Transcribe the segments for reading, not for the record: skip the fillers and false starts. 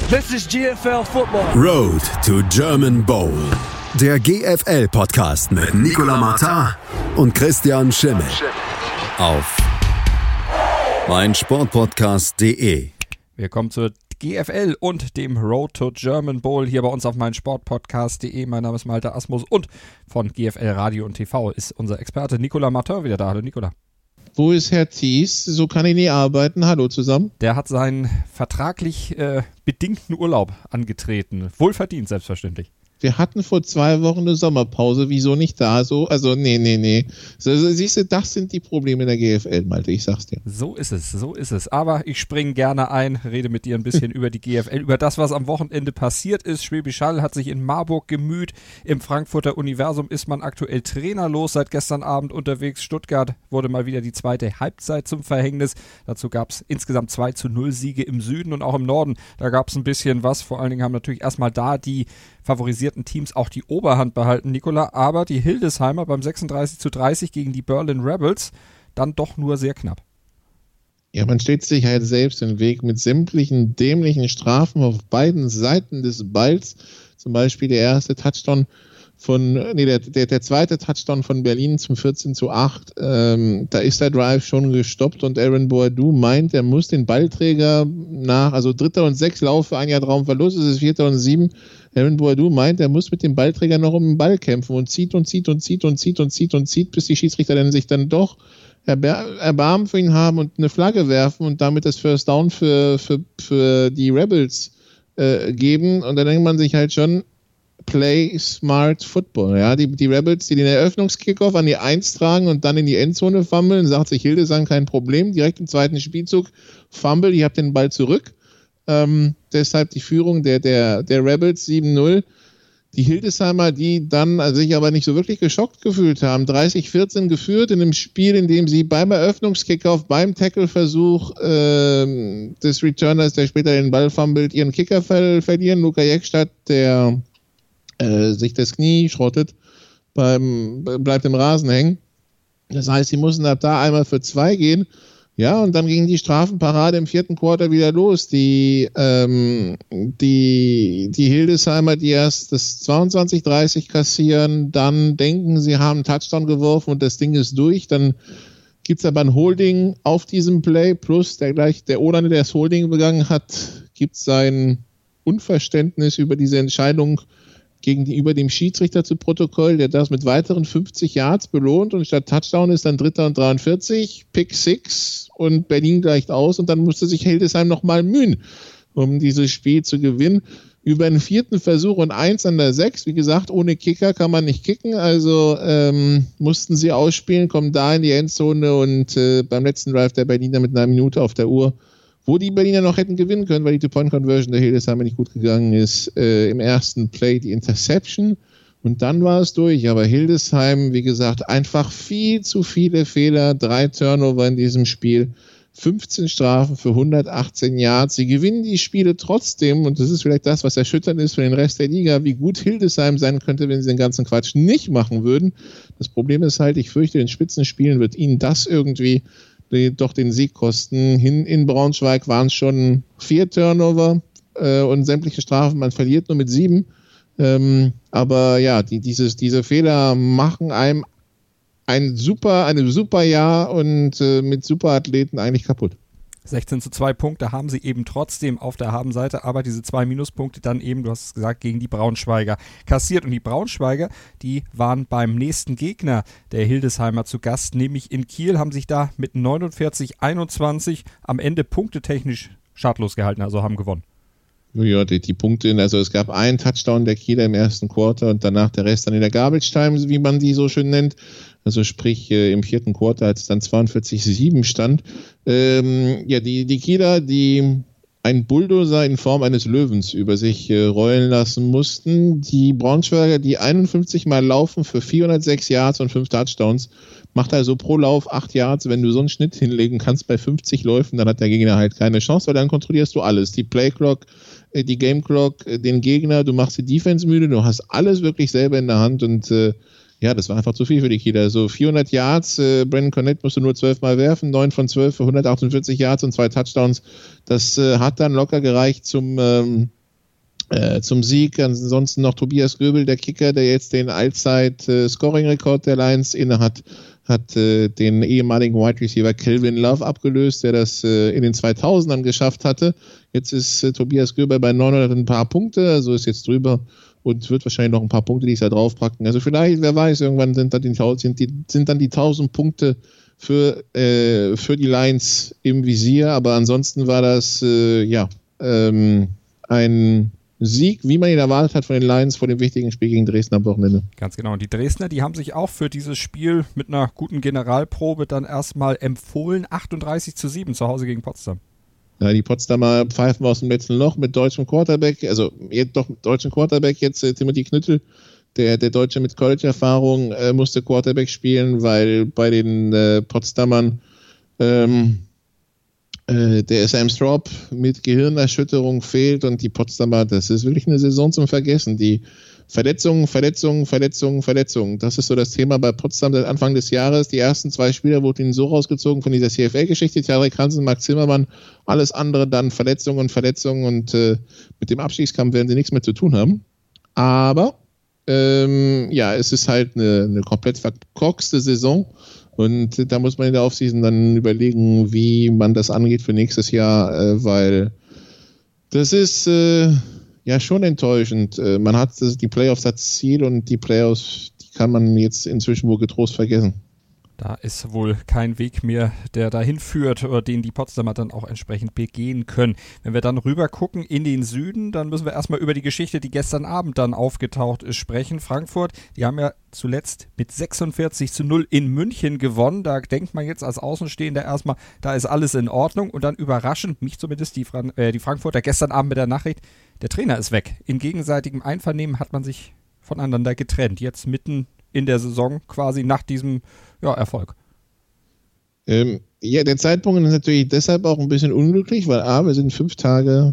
This is GFL Football. Road to German Bowl. Der GFL-Podcast mit Nicolas Martin und Christian Schimmel. Auf meinsportpodcast.de. Wir kommen zur GFL und dem Road to German Bowl hier bei uns auf meinsportpodcast.de. Mein Name ist Malte Asmus und von GFL Radio und TV ist unser Experte Nicolas Martin wieder da. Hallo Nicolas. Wo ist Herr Thies? So kann ich nie arbeiten. Hallo zusammen. Der hat seinen vertraglich bedingten Urlaub angetreten. Wohlverdient, selbstverständlich. Wir hatten vor 2 Wochen eine Sommerpause. Wieso nicht da so? Also, nee. So, siehst du, das sind die Probleme in der GFL, Malte, ich sag's dir. So ist es. Aber ich springe gerne ein, rede mit dir ein bisschen über die GFL, über das, was am Wochenende passiert ist. Schwäbisch Hall hat sich in Marburg gemüht. Im Frankfurter Universum ist man aktuell trainerlos seit gestern Abend unterwegs. Stuttgart wurde mal wieder die zweite Halbzeit zum Verhängnis. Dazu gab es insgesamt 2-0 Siege im Süden und auch im Norden. Da gab es ein bisschen was. Vor allen Dingen haben natürlich erstmal da die favorisierten Teams auch die Oberhand behalten, Nicola, aber die Hildesheimer beim 36-30 gegen die Berlin Rebels dann doch nur sehr knapp. Ja, man steht sich halt selbst im Weg mit sämtlichen dämlichen Strafen auf beiden Seiten des Balls. Zum Beispiel der erste Touchdown der zweite Touchdown von Berlin zum 14-8. Da ist der Drive schon gestoppt und Aaron Boadu meint, er muss den Ballträger also 3. und 6 Laufe, 1 Yard Raumverlust, es ist 4. und 7. Aaron Boadu meint, er muss mit dem Ballträger noch um den Ball kämpfen und zieht, bis die Schiedsrichter sich dann doch Erbarmen für ihn haben und eine Flagge werfen und damit das First Down für die Rebels geben. Und dann denkt man sich halt schon, Play smart Football. Ja, die Rebels, die den Eröffnungskickoff an die 1 tragen und dann in die Endzone fummeln, sagt sich Hildesheim kein Problem. Direkt im zweiten Spielzug Fumble, ihr habt den Ball zurück. Deshalb die Führung der Rebels 7-0. Die Hildesheimer, die dann sich aber nicht so wirklich geschockt gefühlt haben. 30-14 geführt in einem Spiel, in dem sie beim Eröffnungskickoff, beim Tackleversuch des Returners, der später den Ball fummelt, ihren Kicker verlieren. Luca Jeckstadt, der sich das Knie schrottet, bleibt im Rasen hängen. Das heißt, sie mussten ab da einmal für 2 gehen. Ja, und dann ging die Strafenparade im 4. Quarter wieder los. Die Hildesheimer, die erst das 22-30 kassieren, dann denken, sie haben einen Touchdown geworfen und das Ding ist durch. Dann gibt's aber ein Holding auf diesem Play, plus der O-Liner, der das Holding begangen hat, gibt sein Unverständnis über diese Entscheidung gegenüber dem Schiedsrichter zu Protokoll, der das mit weiteren 50 Yards belohnt und statt Touchdown ist dann 3. und 43, Pick 6 und Berlin gleicht aus und dann musste sich Hildesheim nochmal mühen, um dieses Spiel zu gewinnen. Über einen 4. Versuch und 1 an der 6, wie gesagt, ohne Kicker kann man nicht kicken, also mussten sie ausspielen, kommen da in die Endzone und beim letzten Drive der Berliner mit 1 Minute auf der Uhr, wo die Berliner noch hätten gewinnen können, weil die Two-Point-Conversion der Hildesheimer nicht gut gegangen ist. Im ersten Play die Interception und dann war es durch. Aber Hildesheim, wie gesagt, einfach viel zu viele Fehler. 3 Turnover in diesem Spiel. 15 Strafen für 118 Yards. Sie gewinnen die Spiele trotzdem und das ist vielleicht das, was erschütternd ist für den Rest der Liga, wie gut Hildesheim sein könnte, wenn sie den ganzen Quatsch nicht machen würden. Das Problem ist halt, ich fürchte, in Spitzenspielen wird ihnen das irgendwie doch den Sieg kosten. In Braunschweig waren es schon 4 Turnover und sämtliche Strafen. Man verliert nur mit 7. Aber ja, diese Fehler machen einem eine super Jahr und mit Superathleten eigentlich kaputt. 16-2 Punkte haben sie eben trotzdem auf der Habenseite, aber diese 2 Minuspunkte dann eben, du hast es gesagt, gegen die Braunschweiger kassiert. Und die Braunschweiger, die waren beim nächsten Gegner der Hildesheimer zu Gast, nämlich in Kiel, haben sich da mit 49-21 am Ende punktetechnisch schadlos gehalten, also haben gewonnen. Ja, die Punkte, also es gab einen Touchdown der Kieler im ersten Quarter und danach der Rest dann in der Garbage Time, wie man die so schön nennt. Also sprich im 4. Quarter, als es dann 42-7 stand. Die Kieler, die einen Bulldozer in Form eines Löwens über sich rollen lassen mussten. Die Braunschweiger, die 51 Mal laufen für 406 Yards und 5 Touchdowns, macht also pro Lauf 8 Yards. Wenn du so einen Schnitt hinlegen kannst bei 50 Läufen, dann hat der Gegner halt keine Chance, weil dann kontrollierst du alles. Die Playclock, die Gameclock, den Gegner, du machst die Defense müde, du hast alles wirklich selber in der Hand und das war einfach zu viel für die Kieler. Also 400 Yards, Brandon Cornett musste nur 12 Mal werfen, 9 von 12 für 148 Yards und 2 Touchdowns. Das hat dann locker gereicht zum zum Sieg. Ansonsten noch Tobias Göbel, der Kicker, der jetzt den Allzeit-Scoring-Rekord der Lions innehat, hat den ehemaligen Wide Receiver Calvin Love abgelöst, der das in den 2000ern geschafft hatte. Jetzt ist Tobias Göbel bei 900 ein paar Punkte, also ist jetzt drüber und wird wahrscheinlich noch ein paar Punkte, die ich da draufpacken. Also vielleicht, wer weiß, irgendwann sind dann die 1000 Punkte für die Lions im Visier, aber ansonsten war das ein Sieg, wie man ihn erwartet hat von den Lions vor dem wichtigen Spiel gegen Dresden am Wochenende. Ganz genau. Und die Dresdner, die haben sich auch für dieses Spiel mit einer guten Generalprobe dann erstmal empfohlen. 38-7 zu Hause gegen Potsdam. Ja, die Potsdamer pfeifen aus dem letzten Loch mit deutschem Quarterback, jetzt Timothy Knüttel, der Deutsche mit College-Erfahrung, musste Quarterback spielen, weil bei den Potsdamern der Sam Straub mit Gehirnerschütterung fehlt und die Potsdamer, das ist wirklich eine Saison zum Vergessen. Die Verletzungen. Das ist so das Thema bei Potsdam seit Anfang des Jahres. Die ersten 2 Spieler wurden ihnen so rausgezogen von dieser CFL-Geschichte. Tarek Hansen, Marc Zimmermann, alles andere dann Verletzungen und mit dem Abstiegskampf werden sie nichts mehr zu tun haben. Aber es ist halt eine komplett verkorkste Saison. Und da muss man in der Offseason dann überlegen, wie man das angeht für nächstes Jahr, weil das ist schon enttäuschend. Man hat die Playoffs als Ziel und die Playoffs, die kann man jetzt inzwischen wohl getrost vergessen. Da ist wohl kein Weg mehr, der dahin führt oder den die Potsdamer dann auch entsprechend begehen können. Wenn wir dann rüber gucken in den Süden, dann müssen wir erstmal über die Geschichte, die gestern Abend dann aufgetaucht ist, sprechen. Frankfurt, die haben ja zuletzt mit 46-0 in München gewonnen. Da denkt man jetzt als Außenstehender erstmal, da ist alles in Ordnung. Und dann überraschend, mich zumindest die Frankfurter gestern Abend mit der Nachricht, der Trainer ist weg. In gegenseitigem Einvernehmen hat man sich voneinander getrennt. Jetzt mitten in der Saison quasi nach diesem Erfolg. Der Zeitpunkt ist natürlich deshalb auch ein bisschen unglücklich, weil wir sind 5 Tage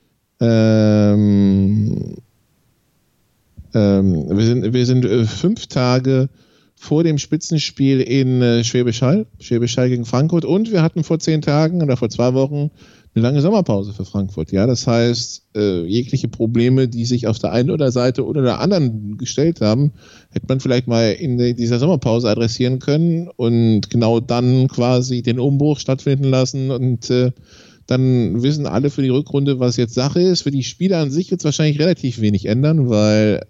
wir sind 5 Tage vor dem Spitzenspiel in Schwäbisch Hall gegen Frankfurt und wir hatten vor 10 Tagen oder vor 2 Wochen eine lange Sommerpause für Frankfurt. Ja, das heißt, jegliche Probleme, die sich auf der einen oder Seite oder der anderen gestellt haben, hätte man vielleicht mal in dieser Sommerpause adressieren können und genau dann quasi den Umbruch stattfinden lassen und dann wissen alle für die Rückrunde, was jetzt Sache ist. Für die Spieler an sich wird es wahrscheinlich relativ wenig ändern, weil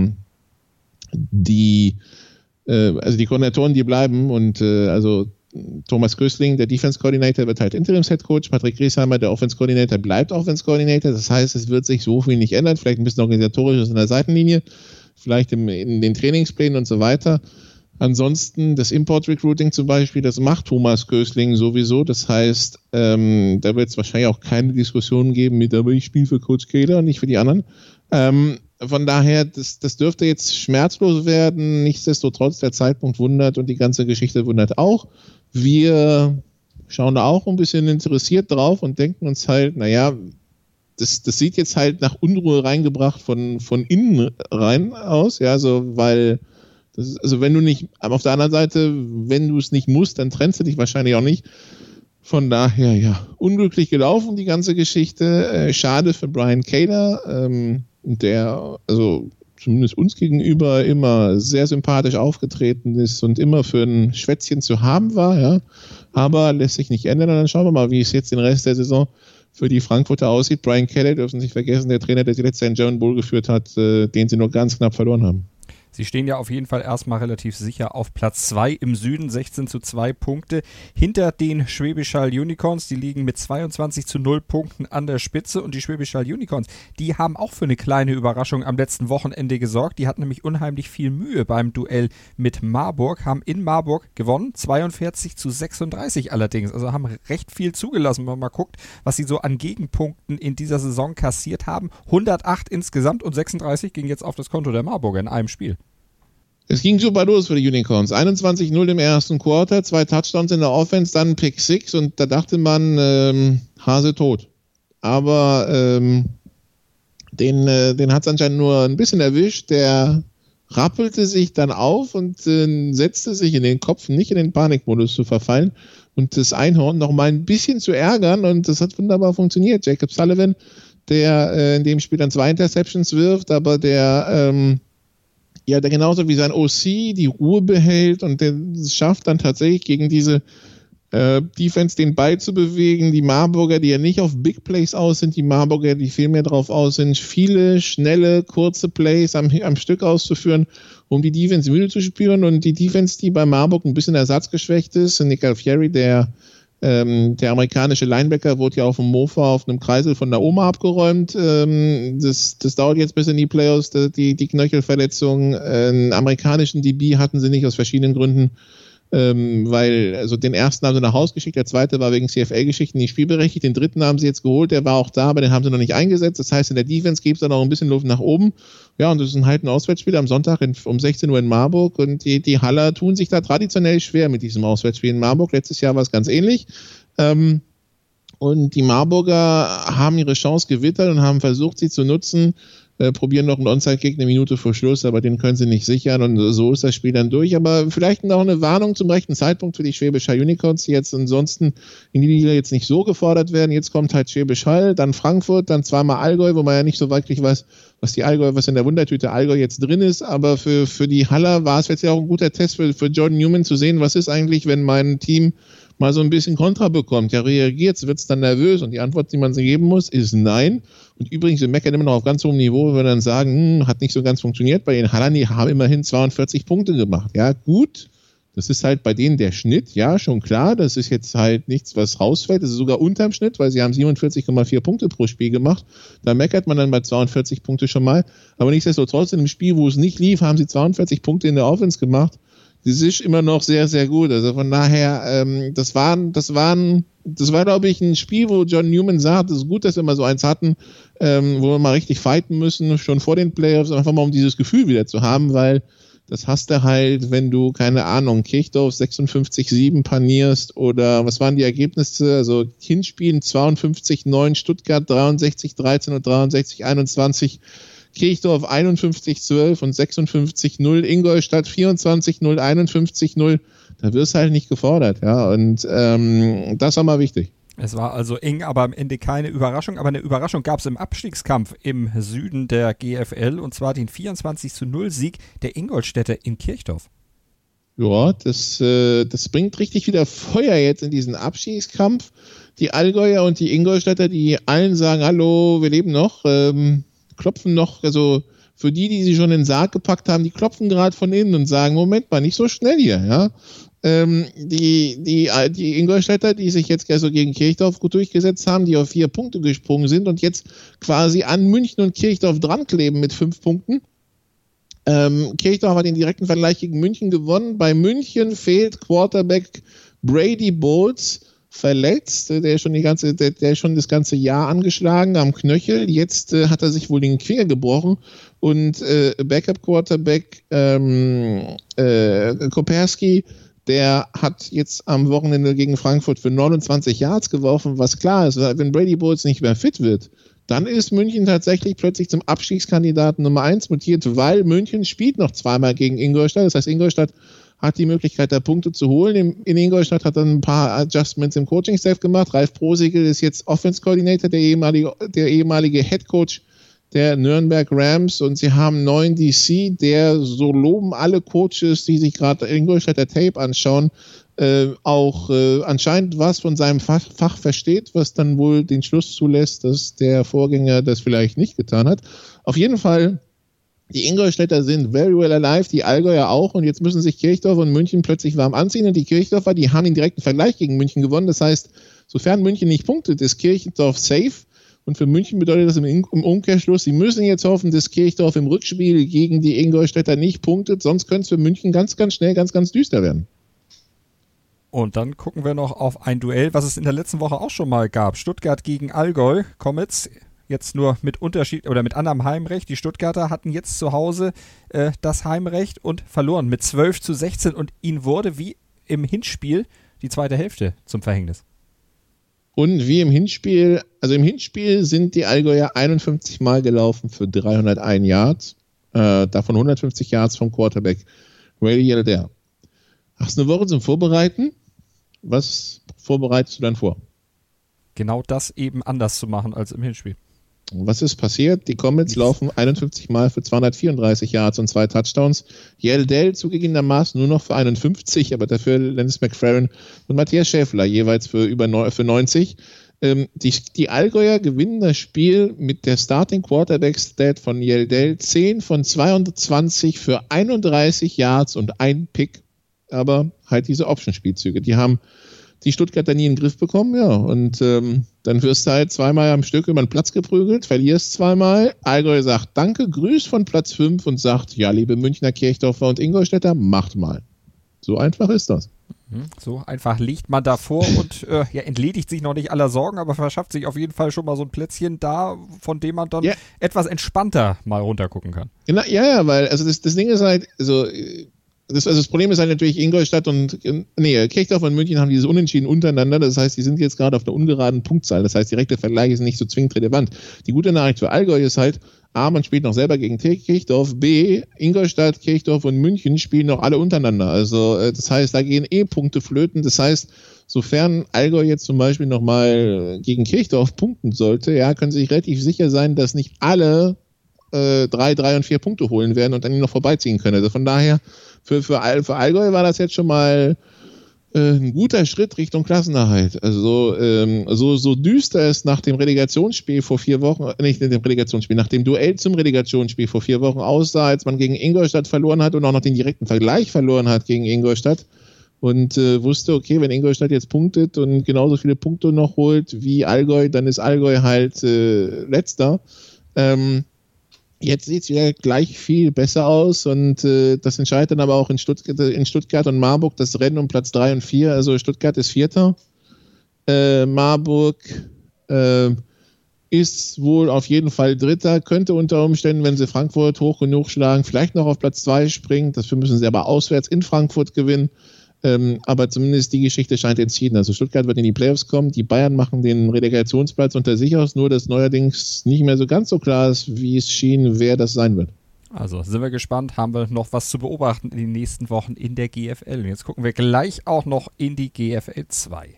die Koordinatoren, die bleiben und Thomas Köstling, der Defense Coordinator, wird halt Interims-Headcoach. Patrick Griesheimer, der Offense Coordinator, bleibt Offense Coordinator. Das heißt, es wird sich so viel nicht ändern. Vielleicht ein bisschen organisatorisches in der Seitenlinie, vielleicht in den Trainingsplänen und so weiter. Ansonsten das Import-Recruiting zum Beispiel, das macht Thomas Köstling sowieso. Das heißt, da wird es wahrscheinlich auch keine Diskussion geben mit, aber ich spiele für Coach Kehler, nicht für die anderen. Von daher, das dürfte jetzt schmerzlos werden. Nichtsdestotrotz, der Zeitpunkt wundert und die ganze Geschichte wundert auch. Wir schauen da auch ein bisschen interessiert drauf und denken uns halt, das sieht jetzt halt nach Unruhe reingebracht von innen rein aus, ja, so, weil wenn du nicht, aber auf der anderen Seite, wenn du es nicht musst, dann trennst du dich wahrscheinlich auch nicht. Von daher, unglücklich gelaufen, die ganze Geschichte. Schade für Brian Kehler, der, zumindest uns gegenüber immer sehr sympathisch aufgetreten ist und immer für ein Schwätzchen zu haben war, ja. Aber lässt sich nicht ändern. Und dann schauen wir mal, wie es jetzt den Rest der Saison für die Frankfurter aussieht. Brian Kelly, dürfen Sie nicht vergessen, der Trainer, der sie letztes Jahr in German Bowl geführt hat, den sie nur ganz knapp verloren haben. Sie stehen ja auf jeden Fall erstmal relativ sicher auf Platz 2 im Süden, 16-2 Punkte. Hinter den Schwäbisch Hall Unicorns, die liegen mit 22-0 Punkten an der Spitze. Und die Schwäbisch Hall Unicorns, die haben auch für eine kleine Überraschung am letzten Wochenende gesorgt. Die hatten nämlich unheimlich viel Mühe beim Duell mit Marburg, haben in Marburg gewonnen, 42-36 allerdings. Also haben recht viel zugelassen, wenn man mal guckt, was sie so an Gegenpunkten in dieser Saison kassiert haben. 108 insgesamt und 36 ging jetzt auf das Konto der Marburger in einem Spiel. Es ging super los für die Unicorns. 21-0 im ersten Quarter, 2 Touchdowns in der Offense, dann Pick 6 und da dachte man, Hase tot. Aber den hat es anscheinend nur ein bisschen erwischt. Der rappelte sich dann auf und setzte sich in den Kopf, nicht in den Panikmodus zu verfallen und das Einhorn noch mal ein bisschen zu ärgern und das hat wunderbar funktioniert. Jacob Sullivan, der in dem Spiel dann 2 Interceptions wirft, aber der genauso wie sein OC die Ruhe behält und der es schafft dann tatsächlich gegen diese Defense den Ball zu bewegen. Die Marburger, die ja nicht auf Big Plays aus sind, die Marburger, die viel mehr drauf aus sind, viele, schnelle, kurze Plays am Stück auszuführen, um die Defense müde zu spüren. Und die Defense, die bei Marburg ein bisschen ersatzgeschwächt ist, Nick Alfieri, der amerikanische Linebacker, wurde ja auf dem Mofa auf einem Kreisel von der Oma abgeräumt. Das dauert jetzt bis in die Playoffs, die Knöchelverletzung. Einen amerikanischen DB hatten sie nicht aus verschiedenen Gründen. Weil, also den ersten haben sie nach Hause geschickt, der zweite war wegen CFL-Geschichten nicht spielberechtigt, den dritten haben sie jetzt geholt, der war auch da, aber den haben sie noch nicht eingesetzt. Das heißt, in der Defense gibt es dann noch ein bisschen Luft nach oben. Ja, und das ist halt ein Auswärtsspiel am Sonntag um 16 Uhr in Marburg und die Haller tun sich da traditionell schwer mit diesem Auswärtsspiel in Marburg. Letztes Jahr war es ganz ähnlich. Und die Marburger haben ihre Chance gewittert und haben versucht, sie zu nutzen. Probieren noch einen Onside-Kick 1 Minute vor Schluss, aber den können sie nicht sichern und so ist das Spiel dann durch. Aber vielleicht noch eine Warnung zum rechten Zeitpunkt für die Schwäbisch Hall Unicorns, die jetzt ansonsten in die Liga jetzt nicht so gefordert werden. Jetzt kommt halt Schwäbisch Hall, dann Frankfurt, dann zweimal Allgäu, wo man ja nicht so wirklich weiß, was in der Wundertüte Allgäu jetzt drin ist. Aber für die Haller war es jetzt ja auch ein guter Test für Jordan Newman zu sehen, was ist eigentlich, wenn mein Team mal so ein bisschen Kontra bekommt. Ja, reagiert, wird es dann nervös und die Antwort, die man sich geben muss, ist nein. Und übrigens, wir meckern immer noch auf ganz hohem Niveau, wenn wir dann sagen, hat nicht so ganz funktioniert. Bei den Hallern, die haben immerhin 42 Punkte gemacht. Ja, gut. Das ist halt bei denen der Schnitt, ja, schon klar. Das ist jetzt halt nichts, was rausfällt. Das ist sogar unterm Schnitt, weil sie haben 47,4 Punkte pro Spiel gemacht. Da meckert man dann bei 42 Punkte schon mal. Aber nichtsdestotrotz, in einem Spiel, wo es nicht lief, haben sie 42 Punkte in der Offense gemacht. Das ist immer noch sehr, sehr gut. Also von daher, das war, glaube ich, ein Spiel, wo John Newman sagt, es ist gut, dass wir mal so eins hatten, wo wir mal richtig fighten müssen, schon vor den Playoffs, einfach mal um dieses Gefühl wieder zu haben, weil das hast du halt, wenn du, keine Ahnung, Kirchdorf 56-7 panierst oder was waren die Ergebnisse? Also Hinspielen 52-9, Stuttgart 63-13 und 63-21, Kirchdorf 51-12 und 56-0, Ingolstadt 24-0, 51-0. Da wirst du halt nicht gefordert, ja. Und das war mal wichtig. Es war also eng, aber am Ende keine Überraschung. Aber eine Überraschung gab es im Abstiegskampf im Süden der GFL und zwar den 24-0-Sieg der Ingolstädter in Kirchdorf. Ja, das bringt richtig wieder Feuer jetzt in diesen Abstiegskampf. Die Allgäuer und die Ingolstädter, die allen sagen, hallo, wir leben noch, klopfen noch, also für die sie schon in den Sarg gepackt haben, die klopfen gerade von innen und sagen, Moment mal, nicht so schnell hier, ja. Die Ingolstädter, die sich jetzt also gegen Kirchdorf gut durchgesetzt haben, die auf 4 Punkte gesprungen sind und jetzt quasi an München und Kirchdorf dran kleben mit 5 Punkten. Kirchdorf hat den direkten Vergleich gegen München gewonnen. Bei München fehlt Quarterback Brady Bowles, verletzt, der ist schon das ganze Jahr angeschlagen am Knöchel. Jetzt hat er sich wohl den Finger gebrochen und Backup-Quarterback Koperski, der hat jetzt am Wochenende gegen Frankfurt für 29 Yards geworfen, was klar ist, wenn Brady Bowles nicht mehr fit wird, dann ist München tatsächlich plötzlich zum Abstiegskandidaten Nummer 1 mutiert, weil München spielt noch zweimal gegen Ingolstadt. Das heißt, Ingolstadt hat die Möglichkeit, da Punkte zu holen. In Ingolstadt hat dann ein paar Adjustments im Coaching-Staff gemacht. Ralf Prosigel ist jetzt Offense-Coordinator, der ehemalige Head-Coach der Nürnberg Rams, und sie haben einen neuen DC, der, so loben alle Coaches, die sich gerade Ingolstädter Tape anschauen, auch anscheinend was von seinem Fach versteht, was dann wohl den Schluss zulässt, dass der Vorgänger das vielleicht nicht getan hat. Auf jeden Fall, die Ingolstädter sind very well alive, die Allgäuer auch, und jetzt müssen sich Kirchdorf und München plötzlich warm anziehen, und die Kirchdorfer, die haben den direkten Vergleich gegen München gewonnen. Das heißt, sofern München nicht punktet, ist Kirchdorf safe, und für München bedeutet das im Umkehrschluss, sie müssen jetzt hoffen, dass Kirchdorf im Rückspiel gegen die Ingolstädter nicht punktet, sonst könnte es für München ganz, ganz schnell ganz, ganz düster werden. Und dann gucken wir noch auf ein Duell, was es in der letzten Woche auch schon mal gab. Stuttgart gegen Allgäu, Comets, jetzt nur mit Unterschied oder mit anderem Heimrecht. Die Stuttgarter hatten jetzt zu Hause das Heimrecht und verloren mit 12-16, und ihnen wurde wie im Hinspiel die zweite Hälfte zum Verhängnis. Und wie im Hinspiel, also im Hinspiel sind die Allgäuer 51 Mal gelaufen für 301 Yards, davon 150 Yards vom Quarterback Ray Yelder. Hast du eine Woche zum Vorbereiten? Was vorbereitest du dann vor? Genau das eben anders zu machen als im Hinspiel. Was ist passiert? Die Comets laufen 51 Mal für 234 Yards und 2 Touchdowns. Yeldell zugegebenermaßen nur noch für 51, aber dafür Lennis McFerrin und Matthias Schäffler jeweils für 90. Die Allgäuer gewinnen das Spiel mit der Starting Quarterback Stat von Yeldell 10 von 22 für 31 Yards und 1 Pick. Aber halt diese Option-Spielzüge, die haben die Stuttgarter nie in den Griff bekommen, ja. Und dann wirst du halt zweimal am Stück über den Platz geprügelt, verlierst zweimal. Allgäu sagt Danke, grüßt von Platz 5 und sagt, ja, liebe Münchner, Kirchdorfer und Ingolstädter, macht mal. So einfach ist das. So einfach liegt man davor und entledigt sich noch nicht aller Sorgen, aber verschafft sich auf jeden Fall schon mal so ein Plätzchen da, von dem man dann etwas entspannter mal runtergucken kann. Genau, ja, weil also das Ding ist halt, das Problem ist halt natürlich Ingolstadt Kirchdorf und München haben dieses Unentschieden untereinander. Das heißt, die sind jetzt gerade auf einer ungeraden Punktzahl. Das heißt, direkte Vergleiche sind nicht so zwingend relevant. Die gute Nachricht für Allgäu ist halt, A, man spielt noch selber gegen Kirchdorf, B, Ingolstadt, Kirchdorf und München spielen noch alle untereinander. Also das heißt, da gehen Punkte flöten. Das heißt, sofern Allgäu jetzt zum Beispiel nochmal gegen Kirchdorf punkten sollte, ja, können sie sich relativ sicher sein, dass nicht alle 3 und 4 Punkte holen werden und dann noch vorbeiziehen können. Also von daher, für Allgäu war das jetzt schon mal ein guter Schritt Richtung Klassenerhalt. Also so düster es nach dem Relegationsspiel vor 4 Wochen, nach dem Duell zum Relegationsspiel vor 4 Wochen aussah, als man gegen Ingolstadt verloren hat und auch noch den direkten Vergleich verloren hat gegen Ingolstadt und wusste, okay, wenn Ingolstadt jetzt punktet und genauso viele Punkte noch holt wie Allgäu, dann ist Allgäu halt Letzter. Jetzt sieht es wieder gleich viel besser aus und das entscheidet dann aber auch in Stuttgart und Marburg das Rennen um Platz 3 und 4. Also Stuttgart ist Vierter. Marburg ist wohl auf jeden Fall Dritter, könnte unter Umständen, wenn sie Frankfurt hoch genug schlagen, vielleicht noch auf Platz 2 springen. Dafür müssen sie aber auswärts in Frankfurt gewinnen. Aber zumindest die Geschichte scheint entschieden. Also Stuttgart wird in die Playoffs kommen, die Bayern machen den Relegationsplatz unter sich aus, nur dass neuerdings nicht mehr so ganz so klar ist, wie es schien, wer das sein wird. Also sind wir gespannt, haben wir noch was zu beobachten in den nächsten Wochen in der GFL. Und jetzt gucken wir gleich auch noch in die GFL 2.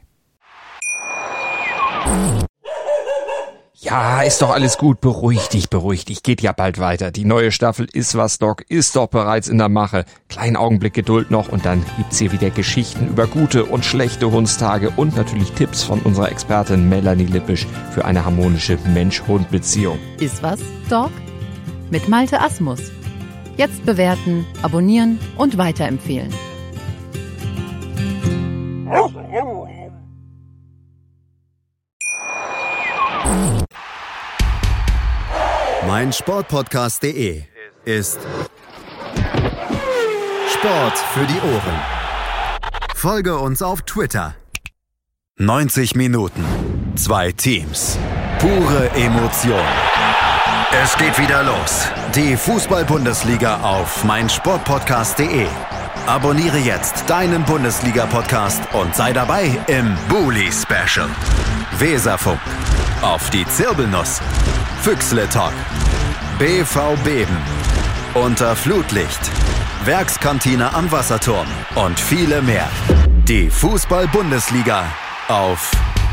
Ja, ist doch alles gut. Beruhig dich. Geht ja bald weiter. Die neue Staffel Ist was, Doc, ist doch bereits in der Mache. Kleinen Augenblick Geduld noch und dann gibt's hier wieder Geschichten über gute und schlechte Hundstage und natürlich Tipps von unserer Expertin Melanie Lippisch für eine harmonische Mensch-Hund-Beziehung. Ist was, Doc? Mit Malte Asmus. Jetzt bewerten, abonnieren und weiterempfehlen. meinsportpodcast.de ist Sport für die Ohren. Folge uns auf Twitter. 90 Minuten, 2 Teams, pure Emotion. Es geht wieder los. Die Fußball-Bundesliga auf meinsportpodcast.de. Abonniere jetzt deinen Bundesliga-Podcast und sei dabei im Bully-Special. Weserfunk, auf die Zirbelnuss, Füchsle Talk, BV Beben, unter Flutlicht, Werkskantine am Wasserturm und viele mehr. Die Fußball-Bundesliga auf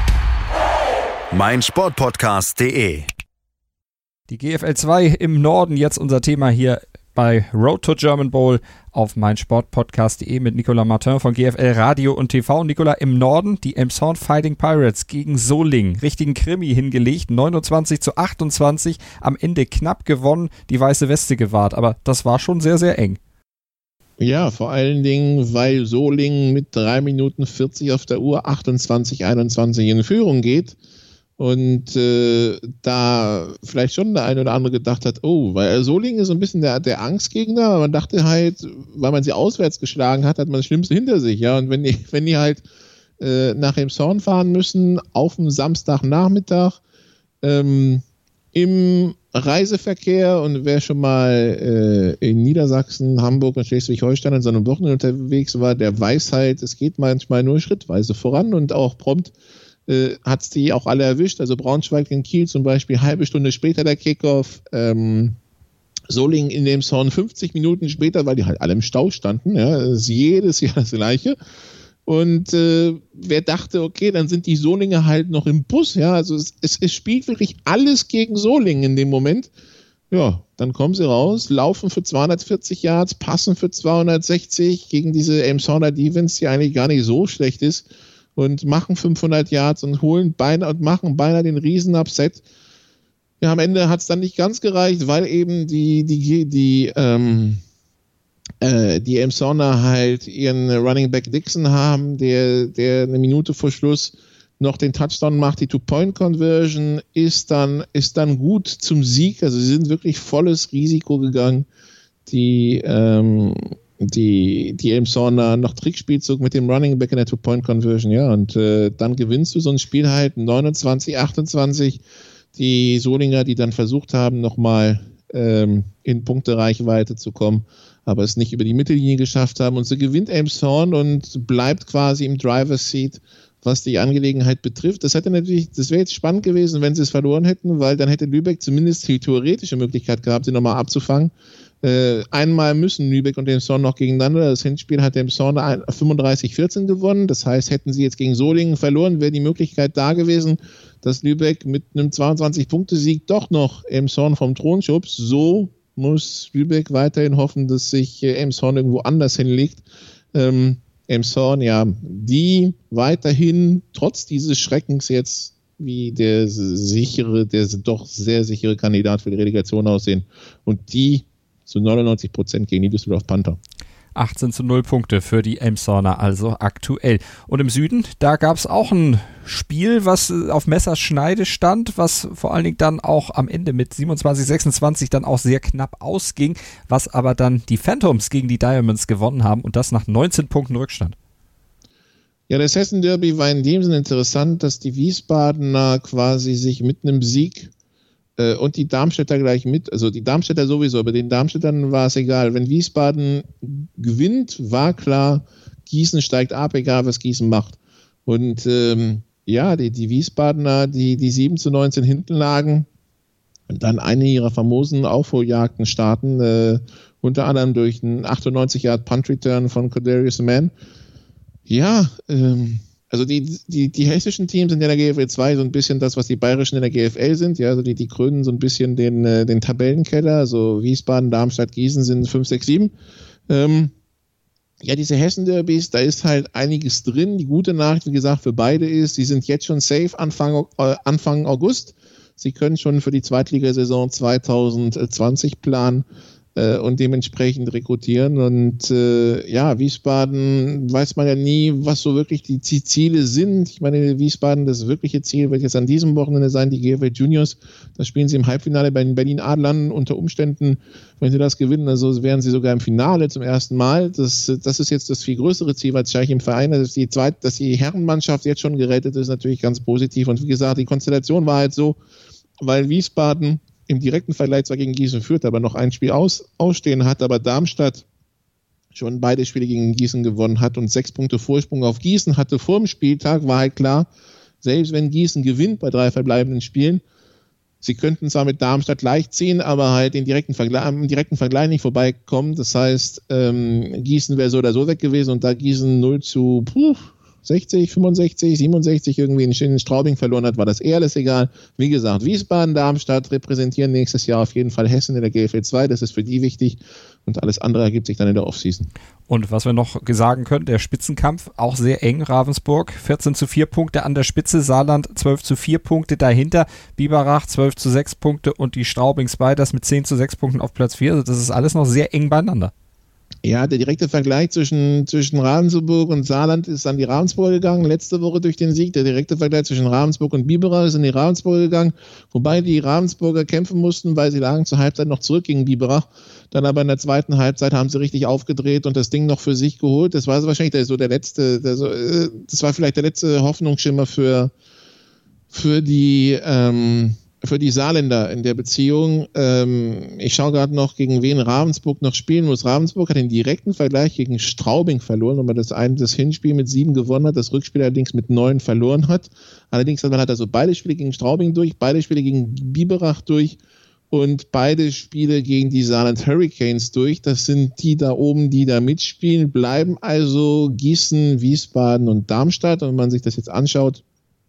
meinsportpodcast.de. Die GFL 2 im Norden, jetzt unser Thema hier bei Road to German Bowl auf meinsportpodcast.de mit Nicolas Martin von GFL Radio und TV. Nicolas, im Norden die Elmshorn Fighting Pirates gegen Solingen. Richtigen Krimi hingelegt, 29-28, am Ende knapp gewonnen, die weiße Weste gewahrt, aber das war schon sehr, sehr eng. Ja, vor allen Dingen, weil Solingen mit 3 Minuten 40 auf der Uhr 28-21 in Führung geht. Und da vielleicht schon der eine oder andere gedacht hat, weil Solingen ist so ein bisschen der Angstgegner, aber man dachte halt, weil man sie auswärts geschlagen hat, hat man das Schlimmste hinter sich, ja. Und wenn die halt nach Elmshorn fahren müssen, auf dem Samstagnachmittag, im Reiseverkehr, und wer schon mal in Niedersachsen, Hamburg und Schleswig-Holstein an so einem Wochenende unterwegs war, der weiß halt, es geht manchmal nur schrittweise voran und auch prompt hat es die auch alle erwischt. Also Braunschweig in Kiel zum Beispiel, halbe Stunde später der Kickoff, Solingen in Elmshorn 50 Minuten später, weil die halt alle im Stau standen. Ja, das ist jedes Jahr das Gleiche. Und wer dachte, okay, dann sind die Solinger halt noch im Bus, ja, also es spielt wirklich alles gegen Solingen in dem Moment. Ja, dann kommen sie raus, laufen für 240 Yards, passen für 260 gegen diese Elmshorner Defense, die eigentlich gar nicht so schlecht ist, und machen 500 Yards und machen beinahe den Riesen-Upset. Ja, am Ende hat es dann nicht ganz gereicht, weil eben die Elmshorner halt ihren Running Back Dixon haben, der eine Minute vor Schluss noch den Touchdown macht. Die Two-Point-Conversion ist dann gut zum Sieg. Also sie sind wirklich volles Risiko gegangen. Die Elmshorner noch Trickspielzug mit dem Running Back in der Two-Point-Conversion. Ja, und dann gewinnst du so ein Spiel halt 29-28. Die Solinger, die dann versucht haben, nochmal in Punktereichweite zu kommen, aber es nicht über die Mittellinie geschafft haben. Und so gewinnt Elmshorn und bleibt quasi im Driver's Seat, was die Angelegenheit betrifft. Das wäre jetzt spannend gewesen, wenn sie es verloren hätten, weil dann hätte Lübeck zumindest die theoretische Möglichkeit gehabt, sie nochmal abzufangen. Einmal müssen Lübeck und Elmshorn noch gegeneinander. Das Hinspiel hat Elmshorn 35-14 gewonnen. Das heißt, hätten sie jetzt gegen Solingen verloren, wäre die Möglichkeit da gewesen, dass Lübeck mit einem 22-Punkte-Sieg doch noch Elmshorn vom Thron schubst. So muss Lübeck weiterhin hoffen, dass sich Elmshorn irgendwo anders hinlegt. Elmshorn, ja, die weiterhin trotz dieses Schreckens jetzt wie der doch sehr sichere Kandidat für die Relegation aussehen. Und die zu 99% gegen die Düsseldorf Panther. 18-0 Punkte für die Elmshorner, also aktuell. Und im Süden, da gab es auch ein Spiel, was auf Messerschneide stand, was vor allen Dingen dann auch am Ende mit 27-26 dann auch sehr knapp ausging, was aber dann die Phantoms gegen die Diamonds gewonnen haben und das nach 19 Punkten Rückstand. Ja, das Hessen-Derby war in dem Sinne interessant, dass die Wiesbadener quasi sich mit einem Sieg und die Darmstädter gleich mit, also die Darmstädter sowieso, aber den Darmstädtern war es egal. Wenn Wiesbaden gewinnt, war klar, Gießen steigt ab, egal was Gießen macht. Und die Wiesbadener, die 7-19 hinten lagen, und dann eine ihrer famosen Aufholjagden starten, unter anderem durch einen 98-Yard-Punt-Return von Cordarius Mann. Ja, also die hessischen Teams in der GFL 2 so ein bisschen das, was die bayerischen in der GFL sind. Ja, also die krönen so ein bisschen den Tabellenkeller. Also Wiesbaden, Darmstadt, Gießen sind 5, 6, 7. Diese Hessen-Derbys, da ist halt einiges drin. Die gute Nachricht, wie gesagt, für beide ist, sie sind jetzt schon safe Anfang August. Sie können schon für die Zweitligasaison 2020 planen und dementsprechend rekrutieren. Und Wiesbaden weiß man ja nie, was so wirklich die Ziele sind. Ich meine, Wiesbaden, das wirkliche Ziel wird jetzt an diesem Wochenende sein, die GFL Juniors. Da spielen sie im Halbfinale bei den Berlin Adlern. Unter Umständen, wenn sie das gewinnen, also wären sie sogar im Finale zum ersten Mal. Das ist jetzt das viel größere Ziel als Scheich im Verein. Dass die Herrenmannschaft jetzt schon gerettet ist, natürlich ganz positiv. Und wie gesagt, die Konstellation war halt so, weil Wiesbaden im direkten Vergleich zwar gegen Gießen führt, aber noch ein Spiel ausstehen hat, aber Darmstadt schon beide Spiele gegen Gießen gewonnen hat und 6 Punkte Vorsprung auf Gießen hatte vor dem Spieltag, war halt klar, selbst wenn Gießen gewinnt bei 3 verbleibenden Spielen, sie könnten zwar mit Darmstadt leicht ziehen, aber halt im direkten Vergleich nicht vorbeikommen. Das heißt, Gießen wäre so oder so weg gewesen und da Gießen 0-60, 65, 67 irgendwie in Straubing verloren hat, war das eher alles egal. Wie gesagt, Wiesbaden, Darmstadt repräsentieren nächstes Jahr auf jeden Fall Hessen in der GFL 2, das ist für die wichtig und alles andere ergibt sich dann in der Offseason. Und was wir noch sagen können, der Spitzenkampf auch sehr eng, Ravensburg 14-4 Punkte an der Spitze, Saarland 12-4 Punkte dahinter, Biberach 12-6 Punkte und die Straubing Spiders mit 10-6 Punkten auf Platz 4, also das ist alles noch sehr eng beieinander. Ja, der direkte Vergleich zwischen Ravensburg und Saarland ist an die Ravensburger gegangen, letzte Woche durch den Sieg. Der direkte Vergleich zwischen Ravensburg und Biberach ist an die Ravensburger gegangen, wobei die Ravensburger kämpfen mussten, weil sie lagen zur Halbzeit noch zurück gegen Biberach. Dann aber in der zweiten Halbzeit haben sie richtig aufgedreht und das Ding noch für sich geholt. Das war wahrscheinlich das war vielleicht der letzte Hoffnungsschimmer für die Saarländer in der Beziehung. Ich schaue gerade noch, gegen wen Ravensburg noch spielen muss. Ravensburg hat den direkten Vergleich gegen Straubing verloren, weil man das Hinspiel mit 7 gewonnen hat, das Rückspiel allerdings mit 9 verloren hat. Allerdings hat man beide Spiele gegen Straubing durch, beide Spiele gegen Biberach durch und beide Spiele gegen die Saarland Hurricanes durch. Das sind die da oben, die da mitspielen. Bleiben also Gießen, Wiesbaden und Darmstadt. Und wenn man sich das jetzt anschaut,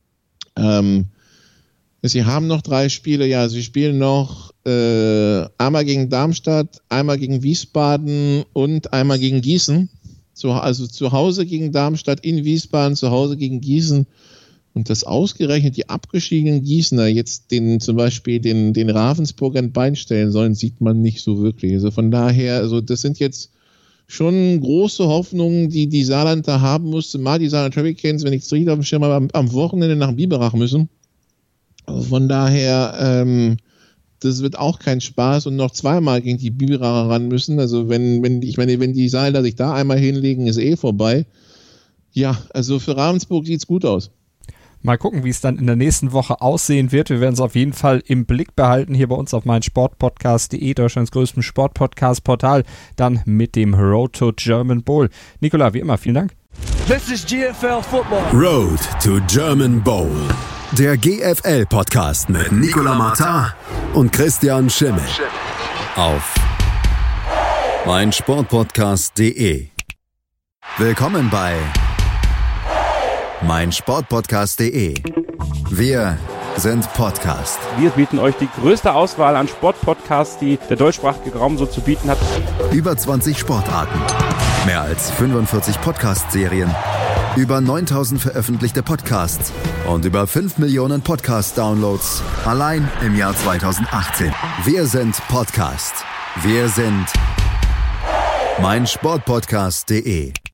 sie haben noch 3 Spiele. Ja, sie spielen noch einmal gegen Darmstadt, einmal gegen Wiesbaden und einmal gegen Gießen. Also zu Hause gegen Darmstadt, in Wiesbaden, zu Hause gegen Gießen. Und das ausgerechnet die abgestiegenen Gießener jetzt zum Beispiel den Ravensburg ein Bein stellen sollen, sieht man nicht so wirklich. Also von daher, also das sind jetzt schon große Hoffnungen, die Saarland da haben musste. Mal die Saarland Hurricanes, wenn ich es richtig auf dem Schirm habe, am Wochenende nach Biberach müssen. Also von daher, das wird auch kein Spaß und noch zweimal gegen die Biberacher ran müssen. Also wenn die Saarländer sich da einmal hinlegen, ist vorbei. Ja, also für Ravensburg sieht's gut aus. Mal gucken, wie es dann in der nächsten Woche aussehen wird. Wir werden es auf jeden Fall im Blick behalten, hier bei uns auf meinsportpodcast.de, Deutschlands größtem Sportpodcast-Portal, dann mit dem Road to German Bowl. Nikola, wie immer, vielen Dank. This is GFL Football. Road to German Bowl. Der GFL-Podcast mit Nicolas Martin und Christian Schimmel. Auf meinsportpodcast.de. Willkommen bei meinsportpodcast.de. Wir sind Podcast. Wir bieten euch die größte Auswahl an Sportpodcasts, die der deutschsprachige Raum so zu bieten hat. Über 20 Sportarten, mehr als 45 Podcast-Serien, über 9000 veröffentlichte Podcasts und über 5 Millionen Podcast-Downloads allein im Jahr 2018. Wir sind Podcast. Wir sind meinsportpodcast.de.